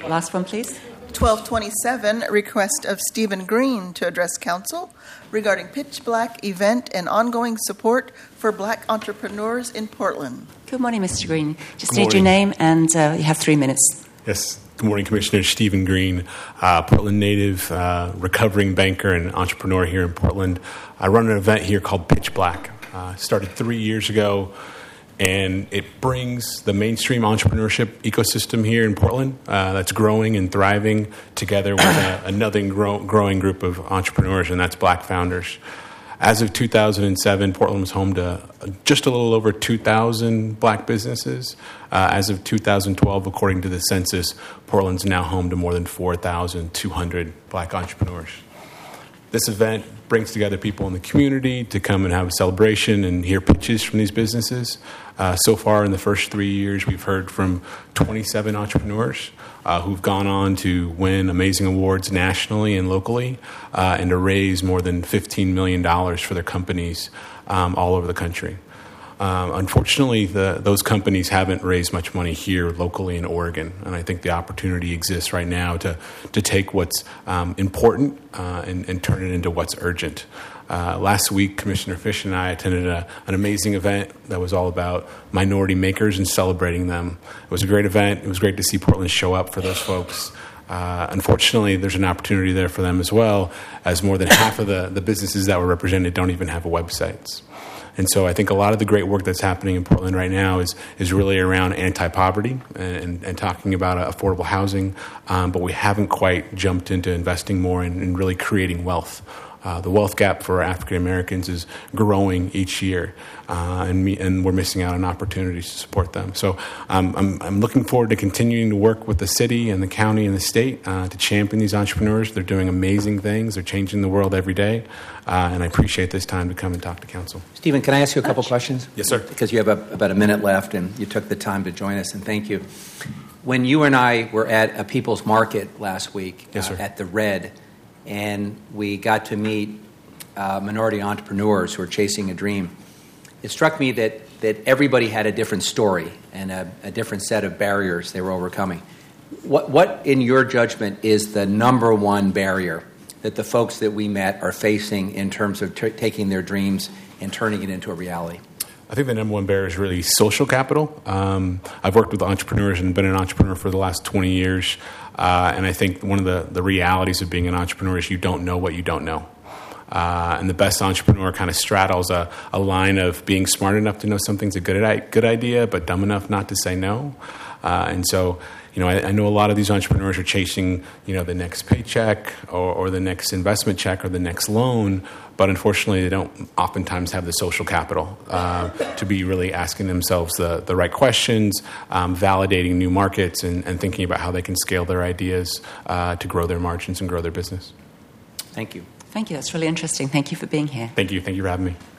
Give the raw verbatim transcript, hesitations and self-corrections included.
Last one, please. twelve twenty-seven, request of Stephen Green to address council regarding Pitch Black event and ongoing support for black entrepreneurs in Portland. Good morning, Mister Green. Just Good state morning. your name, and uh, you have three minutes. Yes. Good morning, Commissioner. Stephen Green, uh, Portland native, uh, recovering banker and entrepreneur here in Portland. I run an event here called Pitch Black. Uh, started three years ago, and it brings the mainstream entrepreneurship ecosystem here in Portland uh, that's growing and thriving together with a, another grow, growing group of entrepreneurs, and that's black founders. As of two thousand seven, Portland was home to just a little over two thousand black businesses. Uh, as of two thousand twelve, according to the census, Portland's now home to more than four thousand two hundred black entrepreneurs. This event brings together people in the community to come and have a celebration and hear pitches from these businesses. Uh, so far in the first three years, we've heard from twenty-seven entrepreneurs uh, who've gone on to win amazing awards nationally and locally uh, and to raise more than fifteen million dollars for their companies um, all over the country. Um, unfortunately, the, those companies haven't raised much money here locally in Oregon, and I think the opportunity exists right now to, to take what's um, important uh, and, and turn it into what's urgent. Uh, last week, Commissioner Fish and I attended a, an amazing event that was all about minority makers and celebrating them. It was a great event. It was great to see Portland show up for those folks. Uh, unfortunately, there's an opportunity there for them as well, as more than half of the, the businesses that were represented don't even have websites. And so I think a lot of the great work that's happening in Portland right now is is really around anti-poverty and, and, and talking about uh, affordable housing, um, but we haven't quite jumped into investing more in, in really creating wealth. Uh, the wealth gap for African Americans is growing each year, uh, and, me, and we're missing out on opportunities to support them. So um, I'm, I'm looking forward to continuing to work with the city and the county and the state uh, to champion these entrepreneurs. They're doing amazing things. They're changing the world every day, uh, and I appreciate this time to come and talk to council. Stephen, can I ask you a couple questions? Yes, sir. Because you have a, about a minute left, and you took the time to join us, and thank you. When you and I were at a People's Market last week Yes, sir. uh, at the Red, and we got to meet uh, minority entrepreneurs who are chasing a dream, it struck me that, that everybody had a different story and a, a different set of barriers they were overcoming. What, what, in your judgment, is the number one barrier that the folks that we met are facing in terms of t- taking their dreams and turning it into a reality? I think the number one barrier is really social capital. Um, I've worked with entrepreneurs and been an entrepreneur for the last twenty years. Uh, and I think one of the, the realities of being an entrepreneur is you don't know what you don't know. Uh, and the best entrepreneur kind of straddles a, a line of being smart enough to know something's a good, good idea, but dumb enough not to say no. Uh, and so, you know, I, I know a lot of these entrepreneurs are chasing, you know, the next paycheck or, or the next investment check or the next loan, but unfortunately they don't oftentimes have the social capital uh, to be really asking themselves the, the right questions, um, validating new markets, and, and thinking about how they can scale their ideas uh, to grow their margins and grow their business. Thank you. Thank you. That's really interesting. Thank you for being here. Thank you. Thank you for having me.